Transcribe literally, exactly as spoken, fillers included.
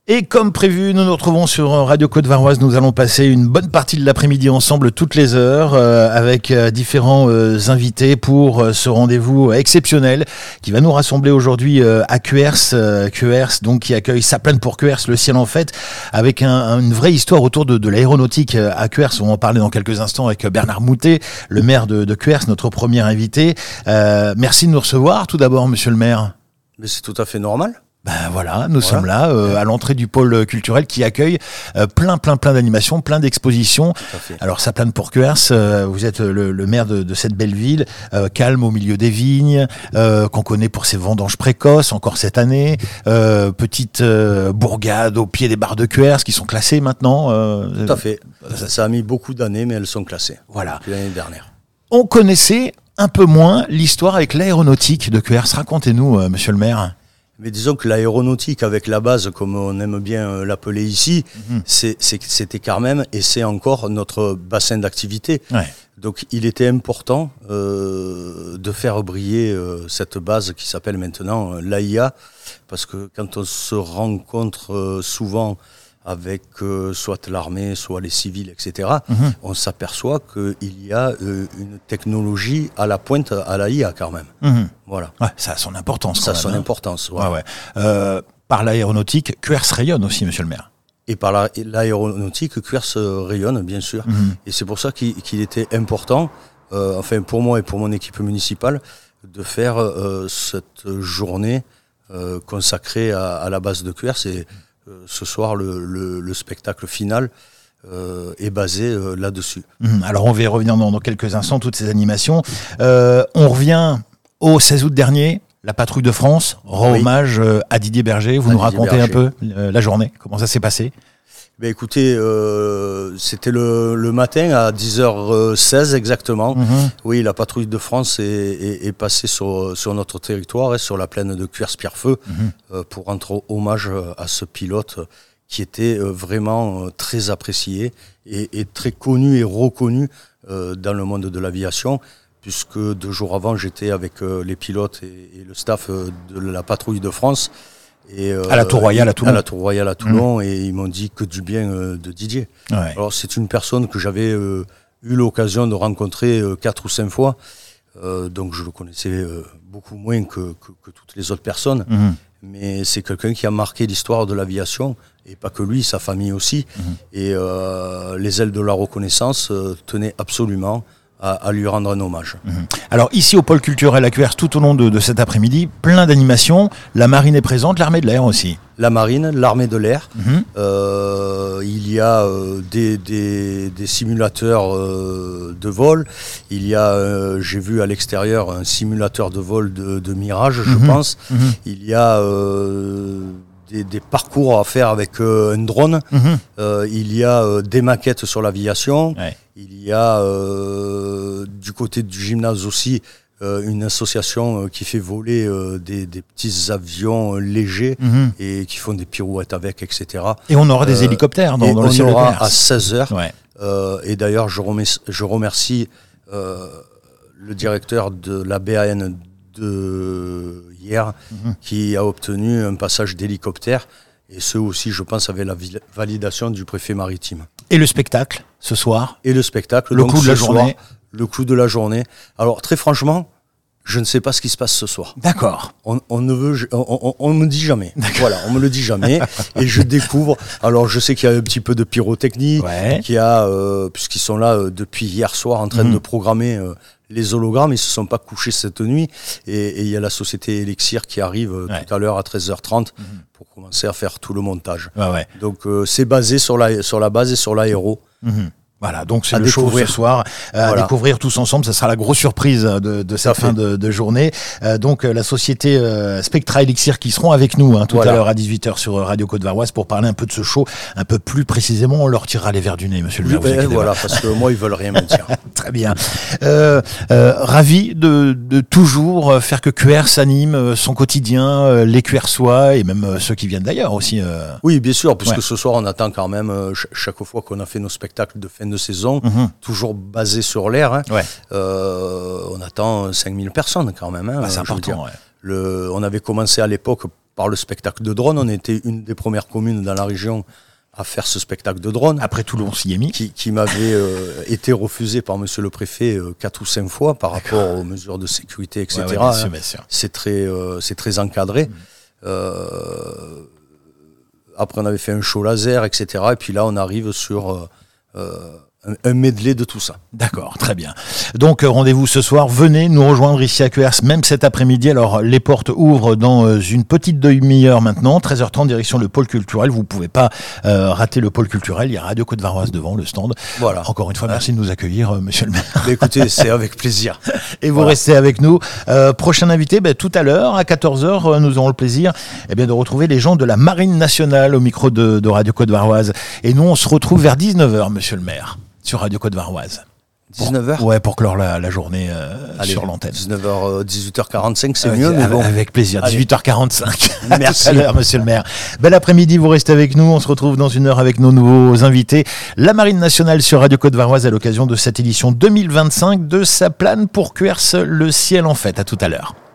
Et comme prévu, nous nous retrouvons sur Radio Côte-Varoise. Nous allons passer une bonne partie de l'après-midi ensemble, toutes les heures, euh, avec euh, différents euh, invités pour euh, ce rendez-vous exceptionnel qui va nous rassembler aujourd'hui euh, à Cuers, euh, Cuers, donc qui accueille Saplan pour Cuers, le ciel en fête, avec un, un, une vraie histoire autour de, de l'aéronautique à Cuers. On va en parler dans quelques instants avec Bernard Moutet, le maire de, de Cuers, notre premier invité. Euh, merci de nous recevoir, tout d'abord, monsieur le maire. Mais c'est tout à fait normal. Ben voilà, nous voilà. sommes là euh, à l'entrée du pôle culturel qui accueille euh, plein, plein, plein d'animations, plein d'expositions. Alors ça plane pour Cuers, euh, vous êtes le, le maire de, de cette belle ville, euh, calme au milieu des vignes, euh, qu'on connaît pour ses vendanges précoces, encore cette année. Euh, petite euh, bourgade au pied des barres de Cuers qui sont classées maintenant. Euh, Tout à fait. Ça, ça a mis beaucoup d'années, mais elles sont classées. Voilà. Depuis l'année dernière. On connaissait un peu moins l'histoire avec l'aéronautique de Cuers. Racontez-nous, euh, monsieur le maire. Mais disons que l'aéronautique avec la base, comme on aime bien l'appeler ici, mmh. c'est, c'est, c'était quand même, et c'est encore notre bassin d'activité. Ouais. Donc il était important euh, de faire briller euh, cette base qui s'appelle maintenant euh, l'A I A, parce que quand on se rencontre euh, souvent avec euh, soit l'armée, soit les civils, et cetera, mmh. on s'aperçoit qu'il y a euh, une technologie à la pointe à l'A I A quand même. Mmh. Voilà. Ouais, ça a son importance. Ça a même, son hein. importance. Ouais, ouais. Euh, par l'aéronautique, Cuers rayonne aussi, monsieur le maire. Et par la, l'aéronautique, Cuers rayonne, bien sûr. Mmh. Et c'est pour ça qu'il, qu'il était important, euh, enfin pour moi et pour mon équipe municipale, de faire euh, cette journée euh, consacrée à, à la base de Cuers. Et euh, ce soir, le, le, le spectacle final euh, est basé euh, là-dessus. Mmh. Alors on va y revenir dans, dans quelques instants, toutes ces animations. Euh, on revient au seize août dernier. La Patrouille de France rend oui. hommage à Didier Berger. Vous à nous Didier racontez Berger. un peu euh, la journée, comment ça s'est passé? Ben écoutez, euh, c'était le, le matin à dix heures seize exactement. Mm-hmm. Oui, la Patrouille de France est, est, est passée sur, sur notre territoire, et sur la plaine de Cuers-Pierrefeu, mm-hmm. euh, pour rendre hommage à ce pilote qui était vraiment très apprécié et, et très connu et reconnu euh, dans le monde de l'aviation. Puisque deux jours avant, j'étais avec euh, les pilotes et, et le staff euh, de la Patrouille de France. Et, euh, à la Tour Royale à Toulon. À la Tour Royale à Toulon, mmh. et ils m'ont dit que du bien euh, de Didier. Ouais. Alors c'est une personne que j'avais euh, eu l'occasion de rencontrer euh, quatre ou cinq fois, euh, donc je le connaissais euh, beaucoup moins que, que, que toutes les autres personnes. Mmh. Mais c'est quelqu'un qui a marqué l'histoire de l'aviation, et pas que lui, sa famille aussi. Mmh. Et euh, les ailes de la reconnaissance euh, tenaient absolument À, à lui rendre un hommage. Mmh. Alors ici au pôle culturel à Cuers, tout au long de, de cet après-midi, plein d'animations. La marine est présente, l'armée de l'air aussi. La marine, l'armée de l'air. Mmh. Euh, il y a euh, des, des, des simulateurs euh, de vol. Il y a, euh, j'ai vu à l'extérieur, un simulateur de vol de, de Mirage, je mmh. pense. Mmh. Il y a euh, des, des parcours à faire avec euh, un drone. Mmh. Euh, il y a euh, des maquettes sur l'aviation. Ouais. Il y a euh, du côté du gymnase aussi euh, une association euh, qui fait voler euh, des, des petits avions euh, légers mmh. et qui font des pirouettes avec, et cetera. Et on aura des euh, hélicoptères dans, dans le ciel de Cuers. On aura à seize heures. Ouais. Euh, et d'ailleurs, je remercie, je remercie euh, le directeur de la B A N de hier mmh. qui a obtenu un passage d'hélicoptère. Et ceux aussi, je pense, avaient la validation du préfet maritime. Et le spectacle, ce soir? Et le spectacle, le coup de la journée. Soir, le coup de la journée. Alors, très franchement, je ne sais pas ce qui se passe ce soir. D'accord. On, on ne veut, on, on, on me dit jamais. D'accord. Voilà, on me le dit jamais. Et je découvre. Alors, je sais qu'il y a un petit peu de pyrotechnie, ouais. qu'il y a, euh, puisqu'ils sont là euh, depuis hier soir en train mmh. de programmer euh, les hologrammes. Ils se sont pas couchés cette nuit. Et il y a la société Elixir qui arrive euh, ouais. tout à l'heure à treize heures trente mmh. pour commencer à faire tout le montage. Ouais, ouais. Donc, euh, c'est basé sur la, sur la base et sur l'aéro. Mmh. Voilà, donc c'est à le découvrir. Show ce soir, euh, voilà. à découvrir tous ensemble. Ça sera la grosse surprise de, de cette fin de, de journée. Euh, donc la société euh, Spectra Elixir qui seront avec nous hein, tout voilà. à l'heure à dix-huit heures sur Radio Côte-Varoise pour parler un peu de ce show, un peu plus précisément. On leur tirera les verres du nez, monsieur le maire. Ben, voilà, parce que moi ils veulent rien me dire. Très bien. Euh, euh, ravi de, de toujours faire que Cuers anime son quotidien, les Cuersois et même ceux qui viennent d'ailleurs aussi. Euh... Oui, bien sûr, puisque ouais. ce soir on attend quand même chaque fois qu'on a fait nos spectacles de fin de saison, mmh. toujours basé sur l'air. Hein. Ouais. Euh, on attend cinq mille personnes quand même. Hein, bah, c'est important. Ouais. Le, on avait commencé à l'époque par le spectacle de drone. On était une des premières communes dans la région à faire ce spectacle de drone. Après Toulon, on s'y est mis. Qui, qui m'avait euh, été refusé par monsieur le préfet euh, quatre ou cinq fois par D'accord. rapport aux mesures de sécurité, et cetera. Ouais, ouais, bien sûr, bien sûr. C'est très, euh, c'est très encadré. Mmh. Euh, après, on avait fait un show laser, et cetera. Et puis là, on arrive sur euh, euh, un, un medley de tout ça. D'accord, très bien. Donc, rendez-vous ce soir. Venez nous rejoindre ici à Cuers, même cet après-midi. Alors, les portes ouvrent dans une petite demi-heure maintenant. treize heures trente, direction le pôle culturel. Vous ne pouvez pas euh, rater le pôle culturel. Il y a Radio Côte-Varoise devant le stand. Voilà. Encore une fois, merci de nous accueillir, euh, monsieur le maire. Bah, écoutez, c'est avec plaisir. Et vous voilà. restez avec nous. Euh, prochain invité, bah, tout à l'heure, à quatorze heures, nous aurons le plaisir eh bien, de retrouver les gens de la Marine nationale au micro de, de Radio Côte-Varoise. Et nous, on se retrouve vers dix-neuf heures, monsieur le maire, sur Radio Côte-Varoise. dix-neuf heures Ouais, pour clore la, la journée euh, Allez, sur l'antenne. dix-neuf heures, dix-huit heures quarante-cinq, c'est avec, mieux, mais bon. Avec plaisir, Allez. dix-huit heures quarante-cinq. Merci. Tout à l'heure, monsieur le maire. Bel après-midi, vous restez avec nous. On se retrouve dans une heure avec nos nouveaux invités. La Marine nationale sur Radio Côte-Varoise à l'occasion de cette édition deux mille vingt-cinq de Sa plane pour Cuers, le ciel en fête. À tout à l'heure.